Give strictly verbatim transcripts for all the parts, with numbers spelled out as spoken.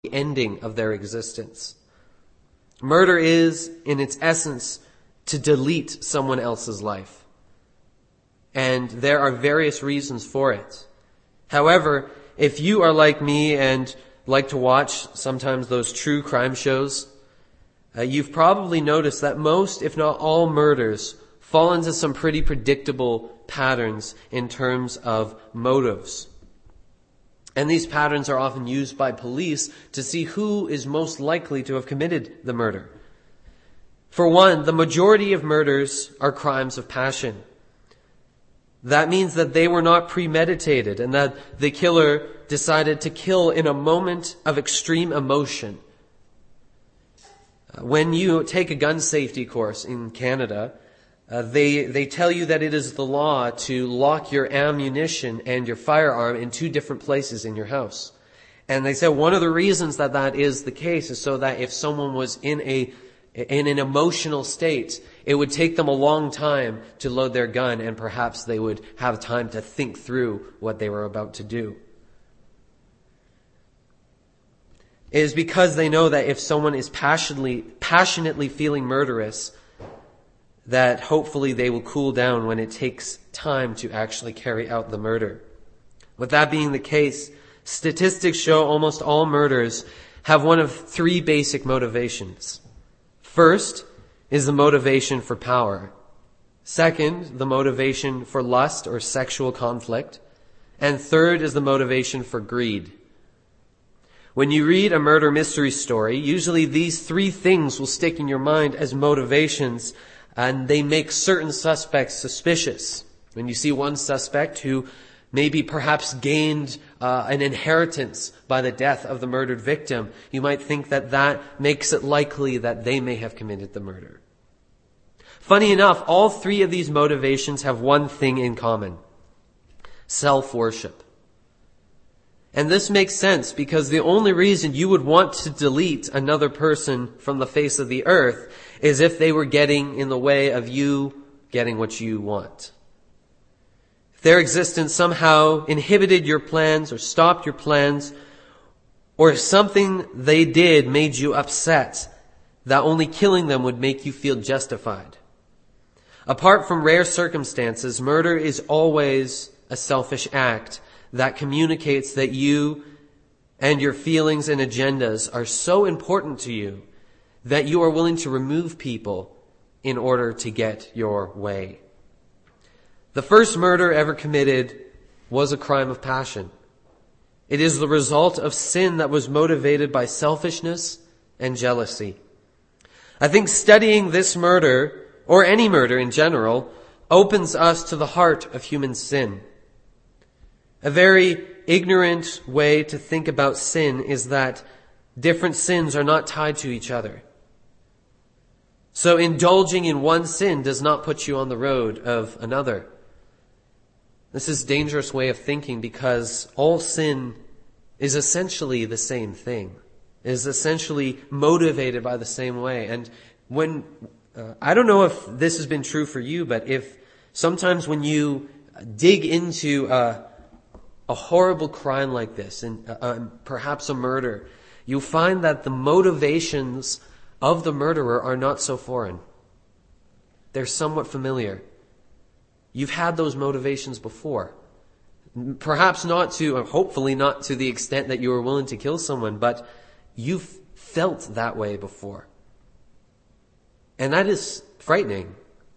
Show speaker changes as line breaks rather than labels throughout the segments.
ending of their existence. Murder is, in its essence, to delete someone else's life. And there are various reasons for it. However, if you are like me and like to watch sometimes those true crime shows, uh, you've probably noticed that most, if not all, murders fall into some pretty predictable patterns in terms of motives. And these patterns are often used by police to see who is most likely to have committed the murder. For one, the majority of murders are crimes of passion. That means that they were not premeditated and that the killer decided to kill in a moment of extreme emotion. When you take a gun safety course in Canada, uh, they, they tell you that it is the law to lock your ammunition and your firearm in two different places in your house. And they say one of the reasons that that is the case is so that if someone was in a in an emotional state, it would take them a long time to load their gun, and perhaps they would have time to think through what they were about to do. It is because they know that if someone is passionately, passionately feeling murderous, that hopefully they will cool down when it takes time to actually carry out the murder. With that being the case, statistics show almost all murders have one of three basic motivations. First is the motivation for power. Second, the motivation for lust or sexual conflict. And third is the motivation for greed. When you read a murder mystery story, usually these three things will stick in your mind as motivations, and they make certain suspects suspicious. When you see one suspect who maybe perhaps gained uh, an inheritance by the death of the murdered victim, you might think that that makes it likely that they may have committed the murder. Funny enough, all three of these motivations have one thing in common: self-worship. And this makes sense because the only reason you would want to delete another person from the face of the earth is if they were getting in the way of you getting what you want. If their existence somehow inhibited your plans or stopped your plans, or if something they did made you upset, that only killing them would make you feel justified. Apart from rare circumstances, murder is always a selfish act that communicates that you and your feelings and agendas are so important to you that you are willing to remove people in order to get your way. The first murder ever committed was a crime of passion. It is the result of sin that was motivated by selfishness and jealousy. I think studying this murder, or any murder in general, opens us to the heart of human sin. A very ignorant way to think about sin is that different sins are not tied to each other. So indulging in one sin does not put you on the road of another. This is a dangerous way of thinking because all sin is essentially the same thing. It is essentially motivated by the same way. And when, uh, I don't know if this has been true for you, but if sometimes when you dig into a, a horrible crime like this, and uh, uh, perhaps a murder, you'll find that the motivations of the murderer are not so foreign. They're somewhat familiar. You've had those motivations before. Perhaps not to, or hopefully not to the extent that you were willing to kill someone, but you've felt that way before. And that is frightening.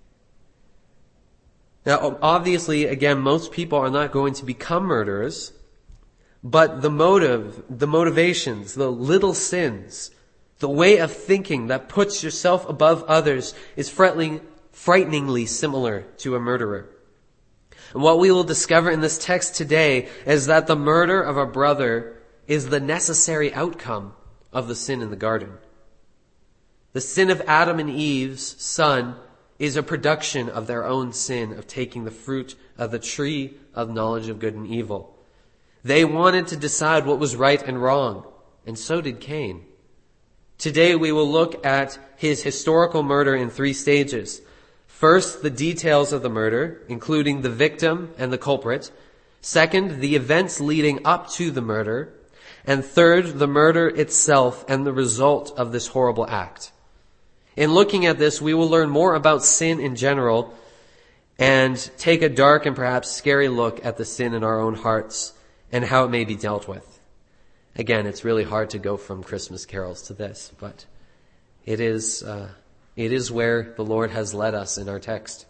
Now, obviously, again, most people are not going to become murderers, but the motive, the motivations, the little sins, the way of thinking that puts yourself above others is frightening, frighteningly similar to a murderer. And what we will discover in this text today is that the murder of a brother is the necessary outcome of the sin in the garden. The sin of Adam and Eve's son is a production of their own sin of taking the fruit of the tree of knowledge of good and evil. They wanted to decide what was right and wrong, and so did Cain. Today we will look at his historical murder in three stages. First, the details of the murder, including the victim and the culprit. Second, the events leading up to the murder. And third, the murder itself and the result of this horrible act. In looking at this, we will learn more about sin in general and take a dark and perhaps scary look at the sin in our own hearts and how it may be dealt with. Again, it's really hard to go from Christmas carols to this, but it is, uh, it is where the Lord has led us in our text.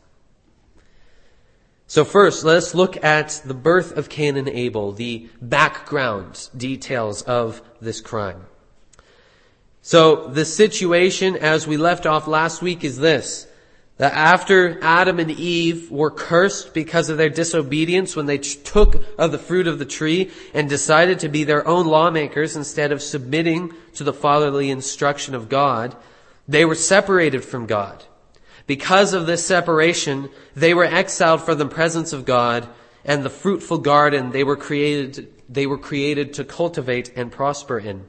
So first, let us look at the birth of Cain and Abel, the background details of this crime. So the situation as we left off last week is this, that after Adam and Eve were cursed because of their disobedience when they took of the fruit of the tree and decided to be their own lawmakers instead of submitting to the fatherly instruction of God, they were separated from God. Because of this separation, they were exiled from the presence of God and the fruitful garden they were created, they were created to cultivate and prosper in.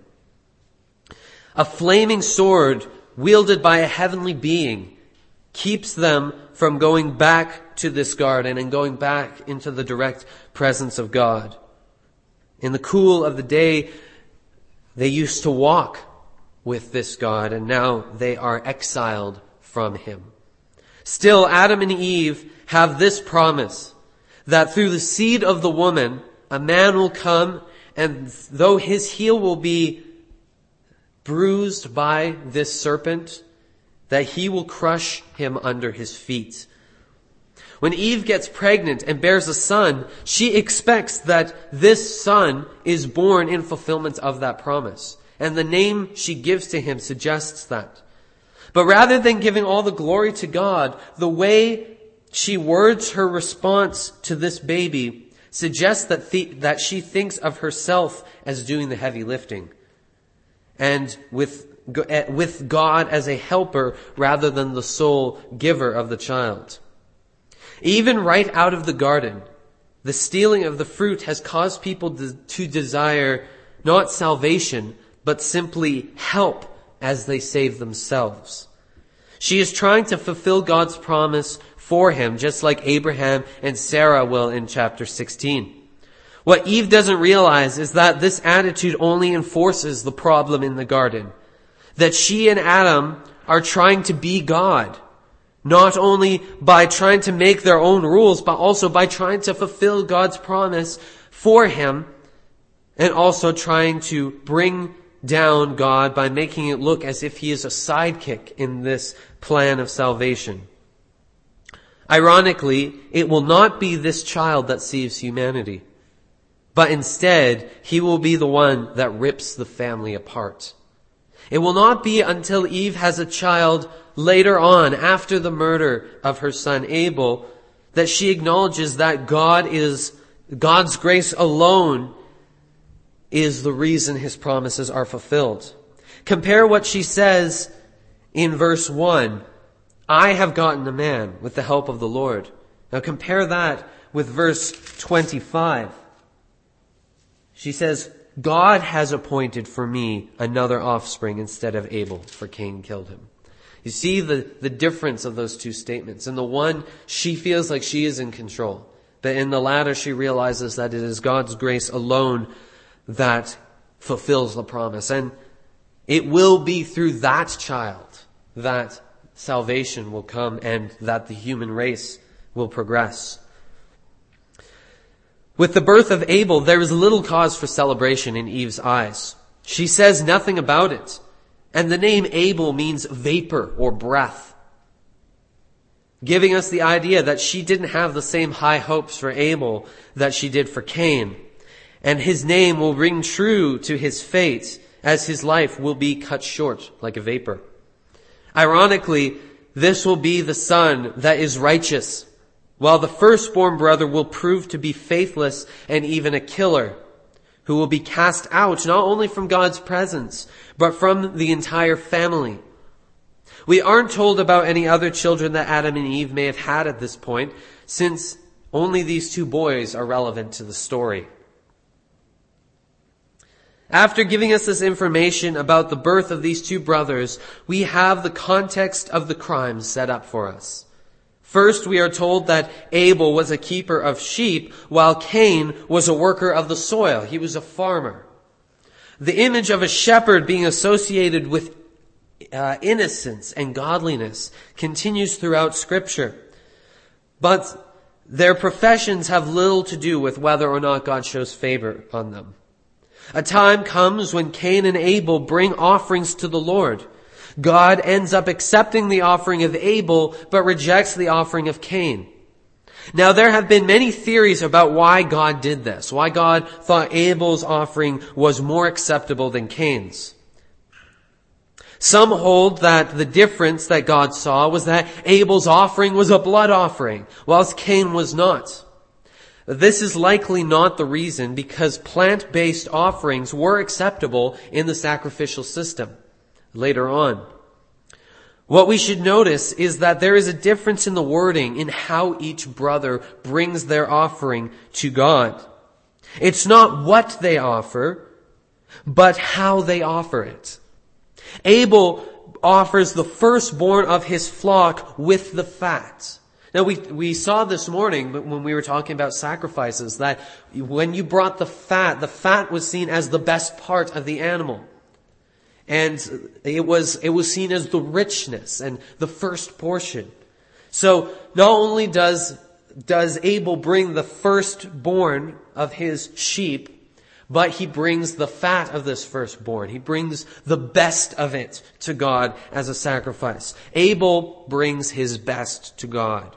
A flaming sword wielded by a heavenly being keeps them from going back to this garden and going back into the direct presence of God. In the cool of the day, they used to walk with this God, and now they are exiled from him. Still, Adam and Eve have this promise, that through the seed of the woman, a man will come, and though his heel will be bruised by this serpent, that he will crush him under his feet. When Eve gets pregnant and bears a son, she expects that this son is born in fulfillment of that promise. And the name she gives to him suggests that. But rather than giving all the glory to God, the way she words her response to this baby suggests that, the, that she thinks of herself as doing the heavy lifting. And with with God as a helper rather than the sole giver of the child. Even right out of the garden, the stealing of the fruit has caused people to desire not salvation, but simply help as they save themselves. She is trying to fulfill God's promise for him, just like Abraham and Sarah will in chapter sixteen. What Eve doesn't realize is that this attitude only enforces the problem in the garden. That she and Adam are trying to be God, not only by trying to make their own rules, but also by trying to fulfill God's promise for him, and also trying to bring down God by making it look as if he is a sidekick in this plan of salvation. Ironically, it will not be this child that saves humanity, but instead, he will be the one that rips the family apart. It will not be until Eve has a child later on, after the murder of her son Abel, that she acknowledges that God is, God's grace alone is the reason his promises are fulfilled. Compare what she says in verse one. I have gotten a man with the help of the Lord. Now compare that with verse twenty-five. She says, God has appointed for me another offspring instead of Abel, for Cain killed him. You see the, the difference of those two statements. In the one, she feels like she is in control. But in the latter, she realizes that it is God's grace alone that fulfills the promise. And it will be through that child that salvation will come and that the human race will progress. With the birth of Abel, there is little cause for celebration in Eve's eyes. She says nothing about it. And the name Abel means vapor or breath, giving us the idea that she didn't have the same high hopes for Abel that she did for Cain. And his name will ring true to his fate as his life will be cut short like a vapor. Ironically, this will be the son that is righteous, while the firstborn brother will prove to be faithless and even a killer, who will be cast out not only from God's presence, but from the entire family. We aren't told about any other children that Adam and Eve may have had at this point, since only these two boys are relevant to the story. After giving us this information about the birth of these two brothers, we have the context of the crime set up for us. First, we are told that Abel was a keeper of sheep, while Cain was a worker of the soil. He was a farmer. The image of a shepherd being associated with uh, innocence and godliness continues throughout Scripture. But their professions have little to do with whether or not God shows favor on them. A time comes when Cain and Abel bring offerings to the Lord. God ends up accepting the offering of Abel, but rejects the offering of Cain. Now, there have been many theories about why God did this, why God thought Abel's offering was more acceptable than Cain's. Some hold that the difference that God saw was that Abel's offering was a blood offering, whilst Cain was not. This is likely not the reason, because plant-based offerings were acceptable in the sacrificial system later on. What we should notice is that there is a difference in the wording in how each brother brings their offering to God. It's not what they offer, but how they offer it. Abel offers the firstborn of his flock with the fat. Now, we we saw this morning when we were talking about sacrifices that when you brought the fat, the fat was seen as the best part of the animal. And it was it was seen as the richness and the first portion. So not only does does Abel bring the firstborn of his sheep, but he brings the fat of this firstborn. He brings the best of it to God as a sacrifice. Abel brings his best to God.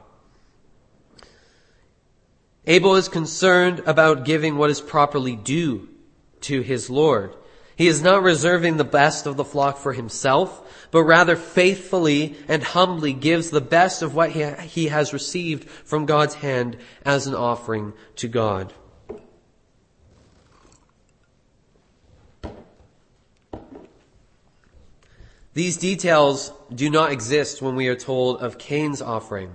Abel is concerned about giving what is properly due to his Lord. He is not reserving the best of the flock for himself, but rather faithfully and humbly gives the best of what he, he has received from God's hand as an offering to God. These details do not exist when we are told of Cain's offering.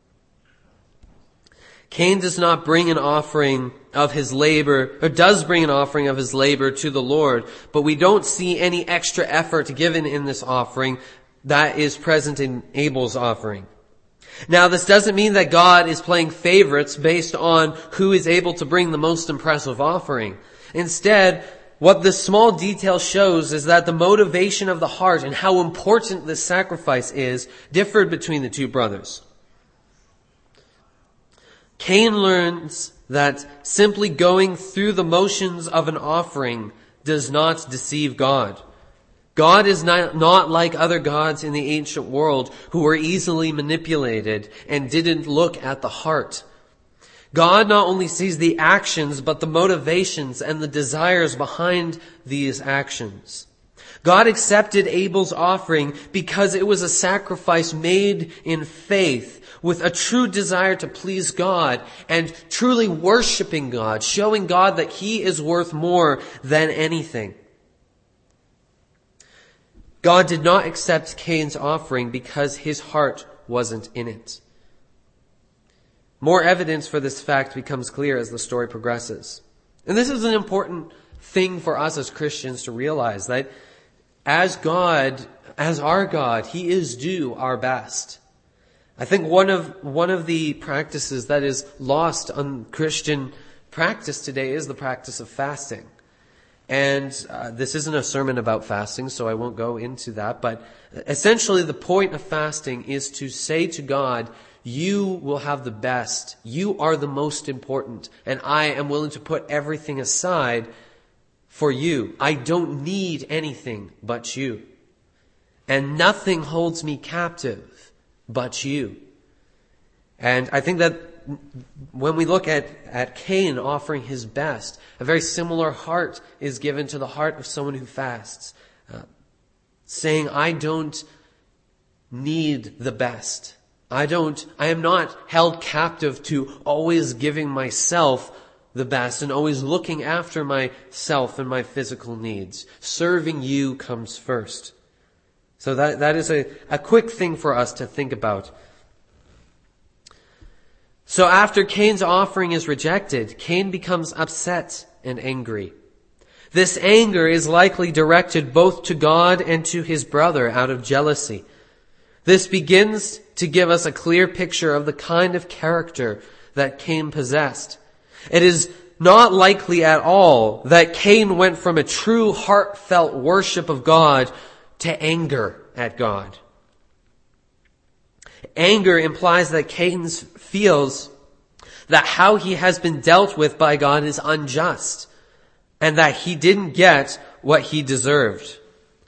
Cain does not bring an offering of his labor, or does bring an offering of his labor to the Lord, but we don't see any extra effort given in this offering that is present in Abel's offering. Now, this doesn't mean that God is playing favorites based on who is able to bring the most impressive offering. Instead, what this small detail shows is that the motivation of the heart and how important this sacrifice is differed between the two brothers. Cain learns that simply going through the motions of an offering does not deceive God. God is not, not like other gods in the ancient world who were easily manipulated and didn't look at the heart. God not only sees the actions, but the motivations and the desires behind these actions. God accepted Abel's offering because it was a sacrifice made in faith, with a true desire to please God and truly worshiping God, showing God that He is worth more than anything. God did not accept Cain's offering because his heart wasn't in it. More evidence for this fact becomes clear as the story progresses. And this is an important thing for us as Christians to realize, that as God, as our God, He is due our best. I think one of one of the practices that is lost on Christian practice today is the practice of fasting. And uh, this isn't a sermon about fasting, so I won't go into that. But essentially the point of fasting is to say to God, you will have the best. You are the most important. And I am willing to put everything aside for you. I don't need anything but you. And nothing holds me captive but you. And I think that when we look at, at Cain offering his best, a very similar heart is given to the heart of someone who fasts, uh, saying, I don't need the best. I don't, I am not held captive to always giving myself the best and always looking after myself and my physical needs. Serving you comes first. So that, that is a, a quick thing for us to think about. So after Cain's offering is rejected, Cain becomes upset and angry. This anger is likely directed both to God and to his brother out of jealousy. This begins to give us a clear picture of the kind of character that Cain possessed. It is not likely at all that Cain went from a true heartfelt worship of God to anger at God. Anger implies that Cain feels that how he has been dealt with by God is unjust and that he didn't get what he deserved.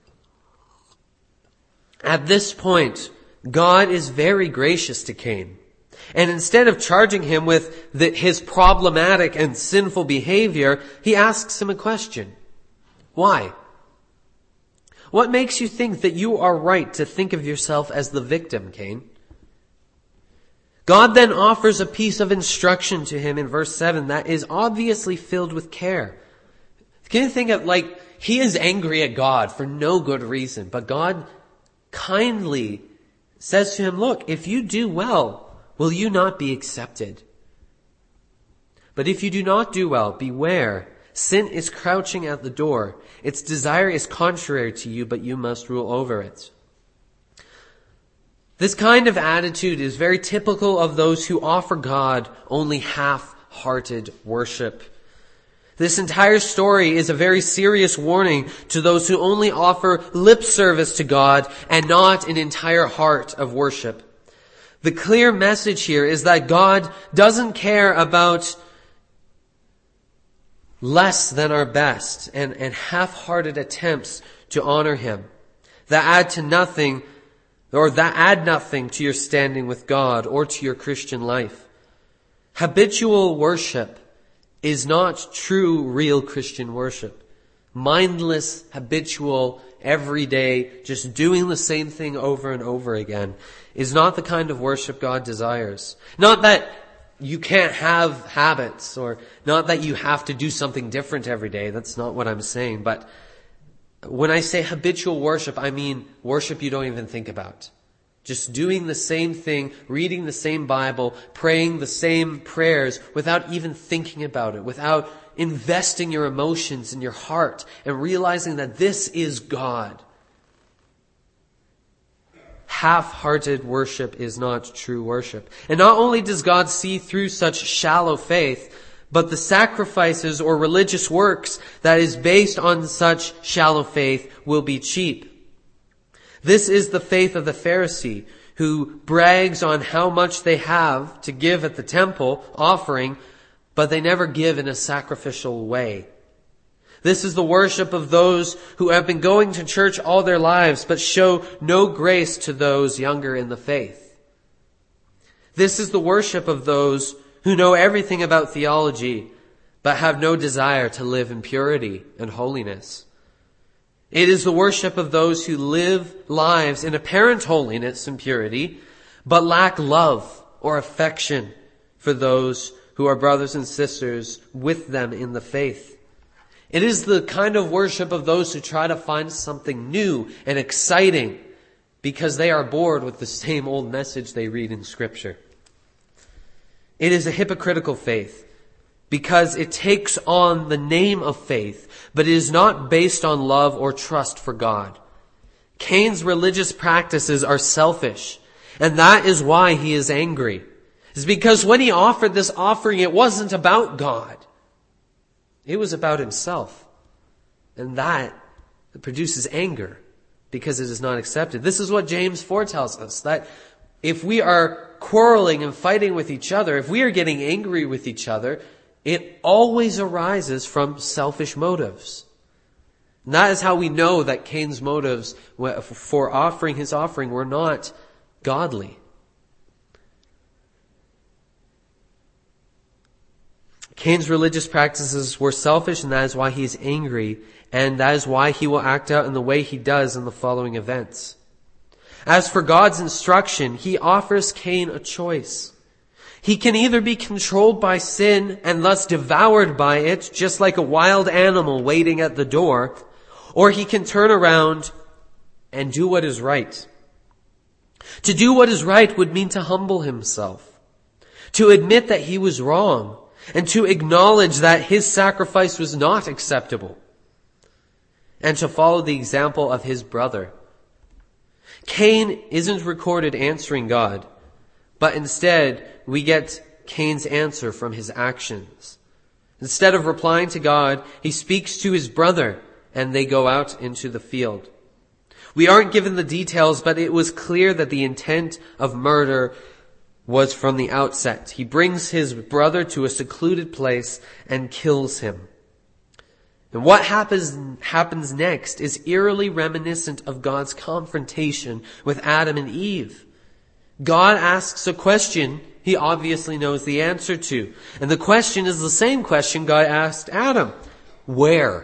At this point, God is very gracious to Cain. And instead of charging him with the, his problematic and sinful behavior, he asks him a question. Why? What makes you think that you are right to think of yourself as the victim, Cain? God then offers a piece of instruction to him in verse seven that is obviously filled with care. Can you think of, like, he is angry at God for no good reason, but God kindly says to him, look, if you do well, will you not be accepted? But if you do not do well, beware. Sin is crouching at the door. Its desire is contrary to you, but you must rule over it. This kind of attitude is very typical of those who offer God only half-hearted worship. This entire story is a very serious warning to those who only offer lip service to God and not an entire heart of worship. The clear message here is that God doesn't care about less than our best and, and half-hearted attempts to honor Him that add to nothing or that add nothing to your standing with God or to your Christian life. Habitual worship is not true, real Christian worship. Mindless, habitual, everyday, just doing the same thing over and over again is not the kind of worship God desires. Not that you can't have habits or not that you have to do something different every day. That's not what I'm saying. But when I say habitual worship, I mean worship you don't even think about. Just doing the same thing, reading the same Bible, praying the same prayers without even thinking about it, without investing your emotions in your heart and realizing that this is God. Half-hearted worship is not true worship. And not only does God see through such shallow faith, but the sacrifices or religious works that is based on such shallow faith will be cheap. This is the faith of the Pharisee who brags on how much they have to give at the temple offering, but they never give in a sacrificial way. This is the worship of those who have been going to church all their lives, but show no grace to those younger in the faith. This is the worship of those who know everything about theology, but have no desire to live in purity and holiness. It is the worship of those who live lives in apparent holiness and purity, but lack love or affection for those who are brothers and sisters with them in the faith. It is the kind of worship of those who try to find something new and exciting because they are bored with the same old message they read in Scripture. It is a hypocritical faith because it takes on the name of faith, but it is not based on love or trust for God. Cain's religious practices are selfish, and that is why he is angry. It's because when he offered this offering, it wasn't about God. It was about himself. And that produces anger because it is not accepted. This is what James four tells us, that if we are quarreling and fighting with each other, if we are getting angry with each other, it always arises from selfish motives. And that is how we know that Cain's motives for offering his offering were not godly. Cain's religious practices were selfish, and that is why he is angry, and that is why he will act out in the way he does in the following events. As for God's instruction, He offers Cain a choice. He can either be controlled by sin and thus devoured by it, just like a wild animal waiting at the door, or he can turn around and do what is right. To do what is right would mean to humble himself, to admit that he was wrong, and to acknowledge that his sacrifice was not acceptable, and to follow the example of his brother. Cain isn't recorded answering God, but instead we get Cain's answer from his actions. Instead of replying to God, he speaks to his brother, and they go out into the field. We aren't given the details, but it was clear that the intent of murder was from the outset. He brings his brother to a secluded place and kills him. And what happens, happens next is eerily reminiscent of God's confrontation with Adam and Eve. God asks a question he obviously knows the answer to. And the question is the same question God asked Adam. Where?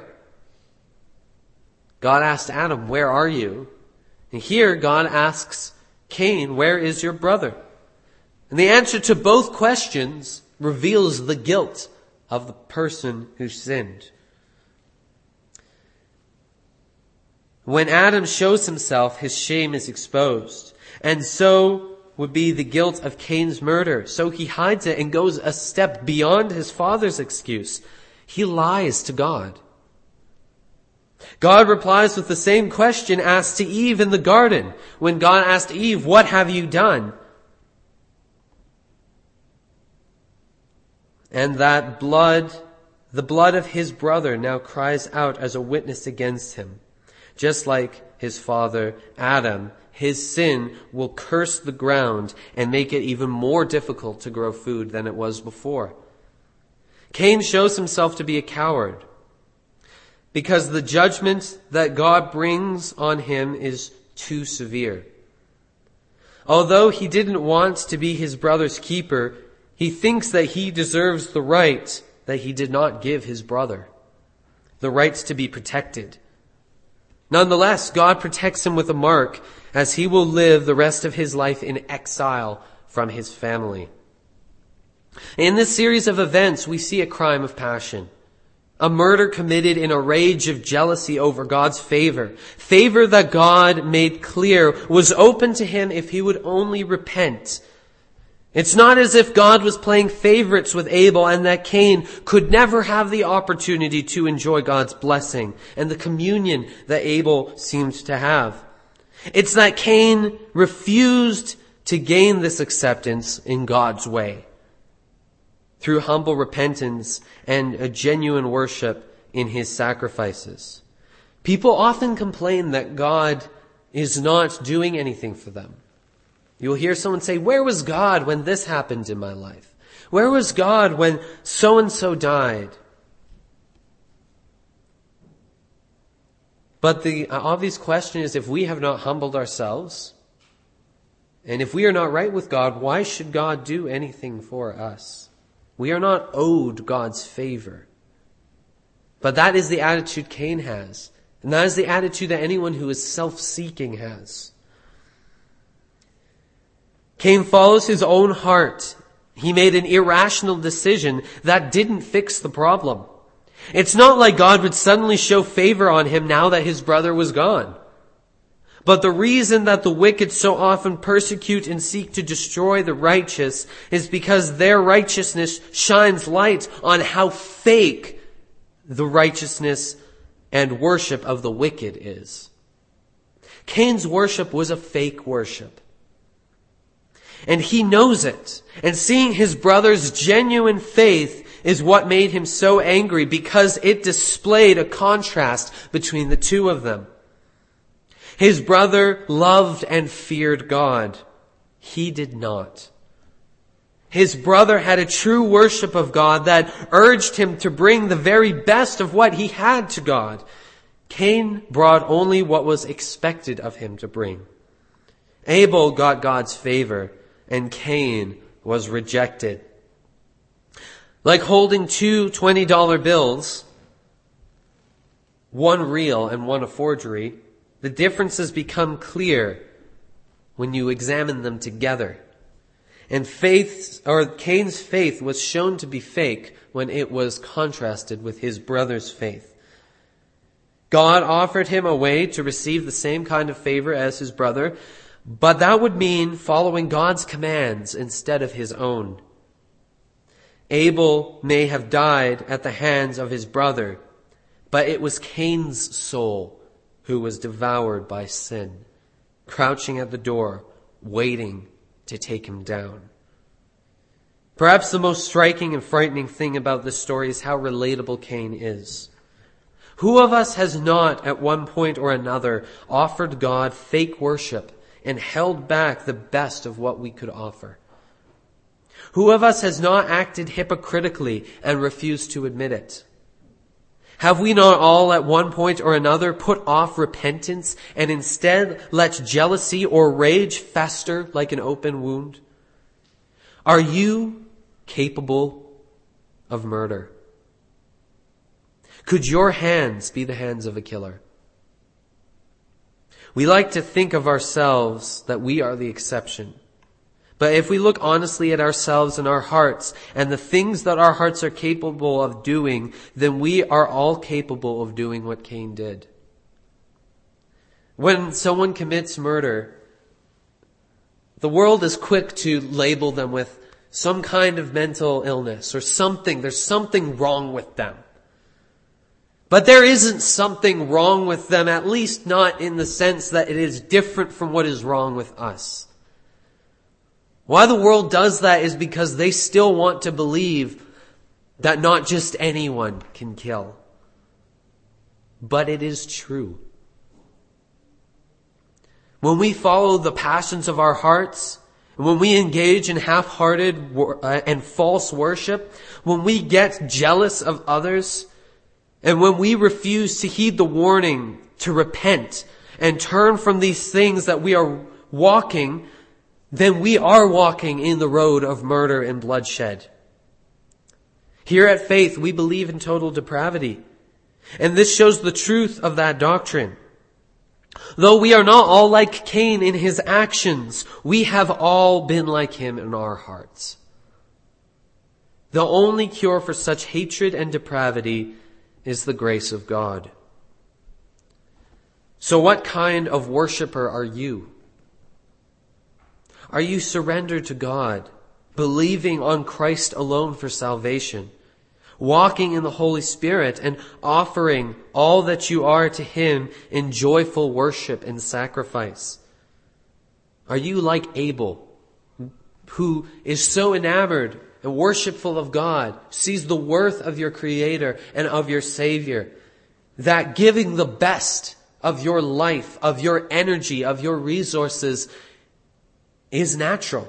God asked Adam, where are you? And here God asks Cain, where is your brother? And the answer to both questions reveals the guilt of the person who sinned. When Adam shows himself, his shame is exposed. And so would be the guilt of Cain's murder. So he hides it and goes a step beyond his father's excuse. He lies to God. God replies with the same question asked to Eve in the garden. When God asked Eve, what have you done? And that blood, the blood of his brother now cries out as a witness against him. Just like his father Adam, his sin will curse the ground and make it even more difficult to grow food than it was before. Cain shows himself to be a coward because the judgment that God brings on him is too severe. Although he didn't want to be his brother's keeper, he thinks that he deserves the right that he did not give his brother, the rights to be protected. Nonetheless, God protects him with a mark as he will live the rest of his life in exile from his family. In this series of events, we see a crime of passion. A murder committed in a rage of jealousy over God's favor. Favor that God made clear was open to him if he would only repent. It's not as if God was playing favorites with Abel and that Cain could never have the opportunity to enjoy God's blessing and the communion that Abel seemed to have. It's that Cain refused to gain this acceptance in God's way through humble repentance and a genuine worship in his sacrifices. People often complain that God is not doing anything for them. You'll hear someone say, where was God when this happened in my life? Where was God when so-and-so died? But the obvious question is, if we have not humbled ourselves, and if we are not right with God, why should God do anything for us? We are not owed God's favor. But that is the attitude Cain has. And that is the attitude that anyone who is self-seeking has. Cain follows his own heart. He made an irrational decision that didn't fix the problem. It's not like God would suddenly show favor on him now that his brother was gone. But the reason that the wicked so often persecute and seek to destroy the righteous is because their righteousness shines light on how fake the righteousness and worship of the wicked is. Cain's worship was a fake worship. And he knows it. And seeing his brother's genuine faith is what made him so angry, because it displayed a contrast between the two of them. His brother loved and feared God. He did not. His brother had a true worship of God that urged him to bring the very best of what he had to God. Cain brought only what was expected of him to bring. Abel got God's favor, and Cain was rejected. Like holding two twenty dollar bills, one real and one a forgery, the differences become clear when you examine them together. And faith, or Cain's faith, was shown to be fake when it was contrasted with his brother's faith. God offered him a way to receive the same kind of favor as his brother, but that would mean following God's commands instead of his own. Abel may have died at the hands of his brother, but it was Cain's soul who was devoured by sin, crouching at the door, waiting to take him down. Perhaps the most striking and frightening thing about this story is how relatable Cain is. Who of us has not, at one point or another, offered God fake worship and held back the best of what we could offer? Who of us has not acted hypocritically and refused to admit it? Have we not all at one point or another put off repentance and instead let jealousy or rage fester like an open wound? Are you capable of murder? Could your hands be the hands of a killer? We like to think of ourselves that we are the exception. But if we look honestly at ourselves and our hearts and the things that our hearts are capable of doing, then we are all capable of doing what Cain did. When someone commits murder, the world is quick to label them with some kind of mental illness or something. There's something wrong with them. But there isn't something wrong with them, at least not in the sense that it is different from what is wrong with us. Why the world does that is because they still want to believe that not just anyone can kill. But it is true. When we follow the passions of our hearts, when we engage in half-hearted and false worship, when we get jealous of others, and when we refuse to heed the warning to repent and turn from these things that we are walking, then we are walking in the road of murder and bloodshed. Here at Faith, we believe in total depravity. And this shows the truth of that doctrine. Though we are not all like Cain in his actions, we have all been like him in our hearts. The only cure for such hatred and depravity is the grace of God. So what kind of worshiper are you? Are you surrendered to God, believing on Christ alone for salvation, walking in the Holy Spirit and offering all that you are to Him in joyful worship and sacrifice? Are you like Abel, who is so enamored and worshipful of God, sees the worth of your Creator and of your Savior, that giving the best of your life, of your energy, of your resources is natural?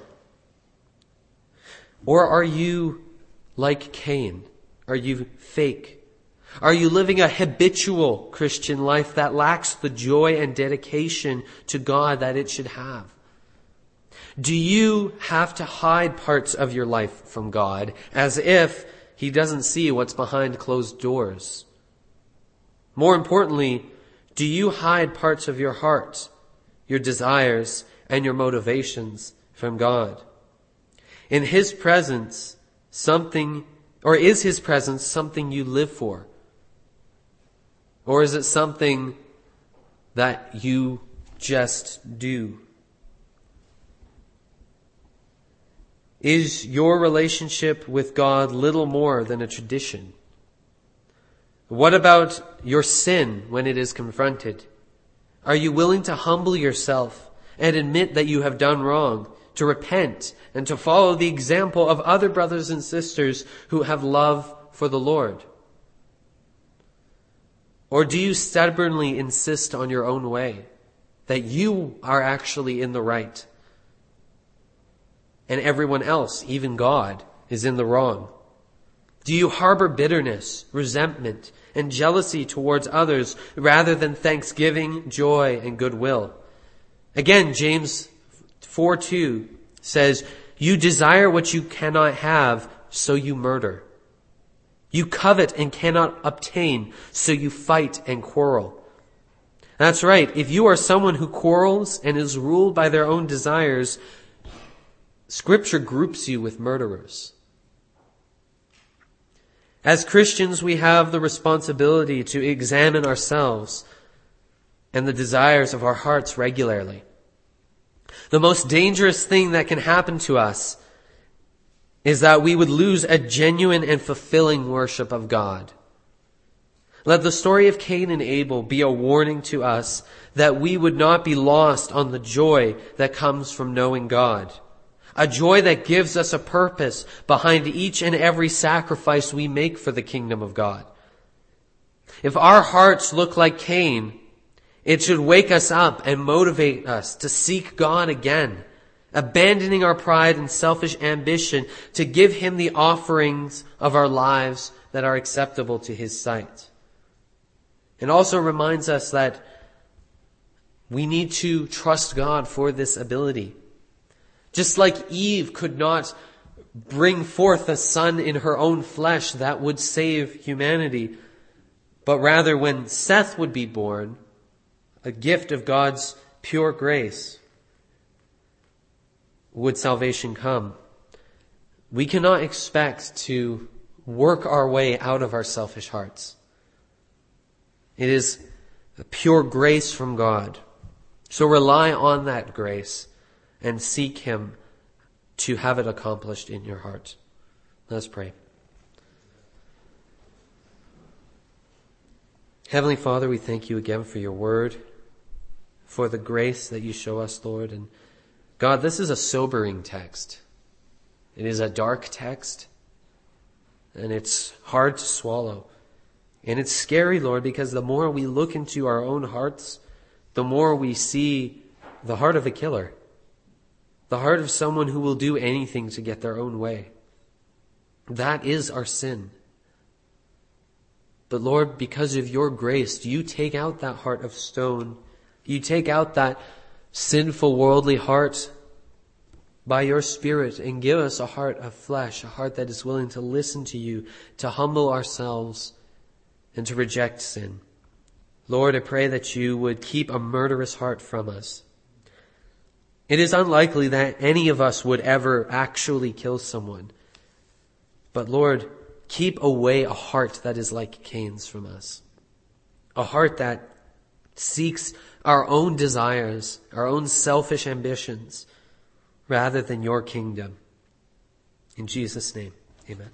Or are you like Cain? Are you fake? Are you living a habitual Christian life that lacks the joy and dedication to God that it should have? Do you have to hide parts of your life from God as if He doesn't see what's behind closed doors? More importantly, do you hide parts of your heart, your desires, and your motivations from God? In His presence, something, or is His presence something you live for? Or is it something that you just do? Is your relationship with God little more than a tradition? What about your sin when it is confronted? Are you willing to humble yourself and admit that you have done wrong, to repent, and to follow the example of other brothers and sisters who have love for the Lord? Or do you stubbornly insist on your own way, that you are actually in the right, and everyone else, even God, is in the wrong? Do you harbor bitterness, resentment, and jealousy towards others rather than thanksgiving, joy, and goodwill? Again, James four two says, "You desire what you cannot have, so you murder. You covet and cannot obtain, so you fight and quarrel." That's right. If you are someone who quarrels and is ruled by their own desires, Scripture groups you with murderers. As Christians, we have the responsibility to examine ourselves and the desires of our hearts regularly. The most dangerous thing that can happen to us is that we would lose a genuine and fulfilling worship of God. Let the story of Cain and Abel be a warning to us that we would not be lost on the joy that comes from knowing God, A joy that gives us a purpose behind each and every sacrifice we make for the kingdom of God. If our hearts look like Cain, it should wake us up and motivate us to seek God again, abandoning our pride and selfish ambition to give Him the offerings of our lives that are acceptable to His sight. It also reminds us that we need to trust God for this ability. Just like Eve could not bring forth a son in her own flesh that would save humanity, but rather when Seth would be born, a gift of God's pure grace, would salvation come. We cannot expect to work our way out of our selfish hearts. It is a pure grace from God. So rely on that grace and seek Him to have it accomplished in your heart. Let's pray. Heavenly Father, we thank you again for your word, for the grace that you show us, Lord. And God, this is a sobering text. It is a dark text, and it's hard to swallow. And it's scary, Lord, because the more we look into our own hearts, the more we see the heart of a killer, the heart of someone who will do anything to get their own way. That is our sin. But Lord, because of your grace, you take out that heart of stone. You take out that sinful, worldly heart by your Spirit and give us a heart of flesh, a heart that is willing to listen to you, to humble ourselves, and to reject sin. Lord, I pray that you would keep a murderous heart from us. It is unlikely that any of us would ever actually kill someone. But Lord, keep away a heart that is like Cain's from us. A heart that seeks our own desires, our own selfish ambitions, rather than your kingdom. In Jesus' name, amen.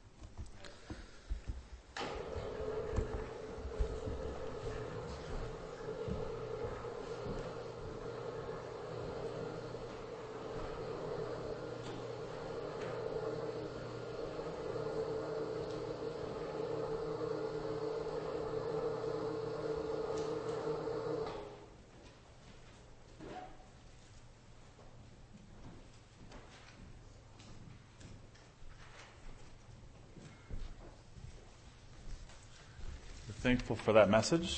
Thankful for that message.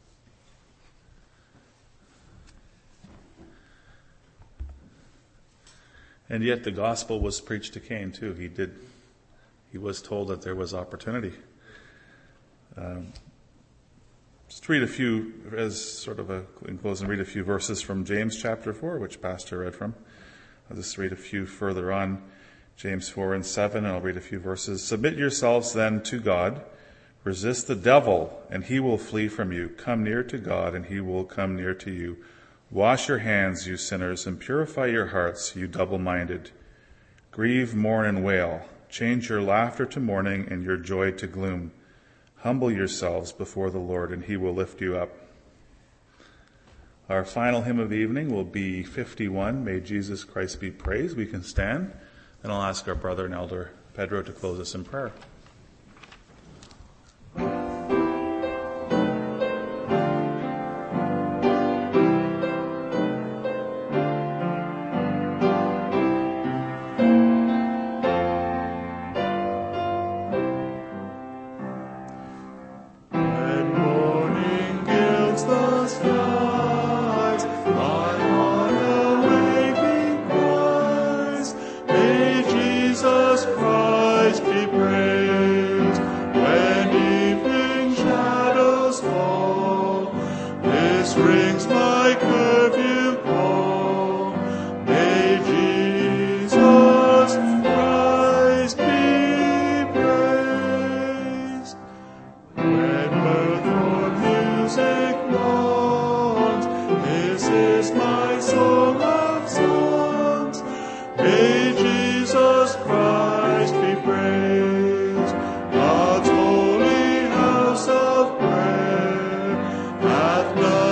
And yet the gospel was preached to Cain too. He did. He was told that there was opportunity. Um, just read a few, as sort of a in closing, read a few verses from James chapter four, which Pastor read from. I'll just read a few further on, James four and seven, and I'll read a few verses. Submit yourselves then to God. Resist the devil, and he will flee from you. Come near to God, and he will come near to you. Wash your hands, you sinners, and purify your hearts, you double-minded. Grieve, mourn, and wail. Change your laughter to mourning and your joy to gloom. Humble yourselves before the Lord, and he will lift you up. Our final hymn of the evening will be fifty-one, May Jesus Christ be praised. We can stand, and I'll ask our brother and elder Pedro to close us in prayer.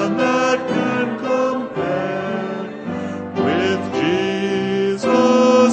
Jesus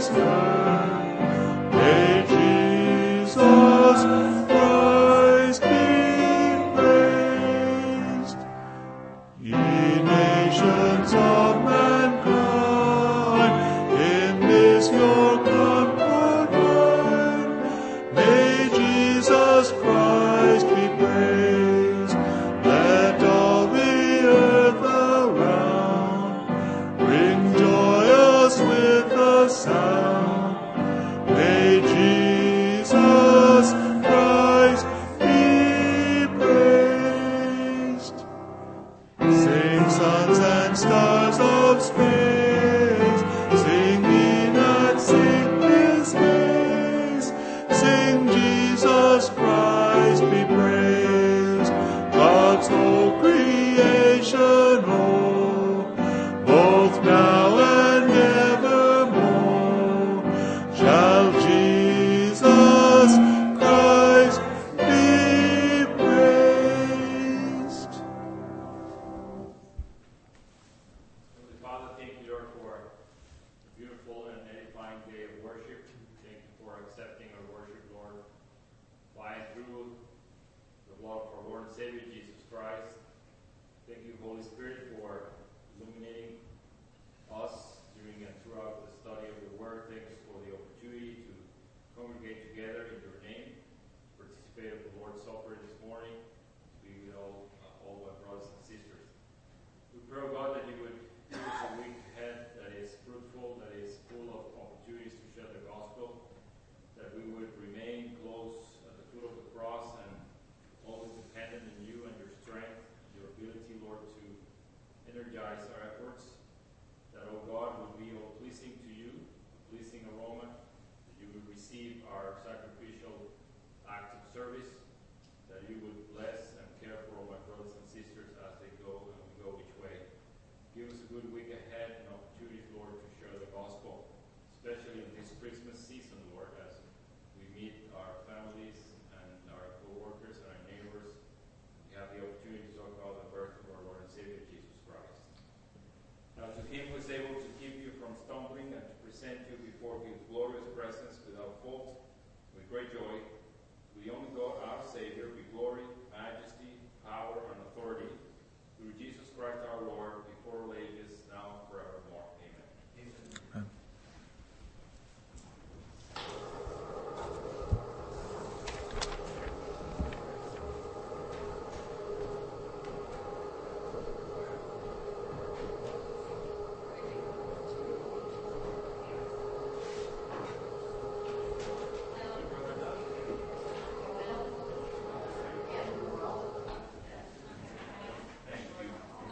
Great joy, to the only God